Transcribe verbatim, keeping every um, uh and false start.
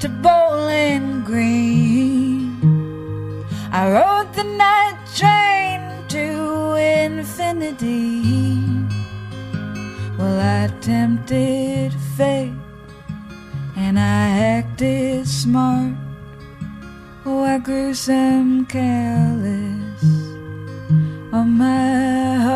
to Bowling Green. I rode the night train to infinity. Well, I tempted fate and I acted smart. Oh, I grew some careless on my heart.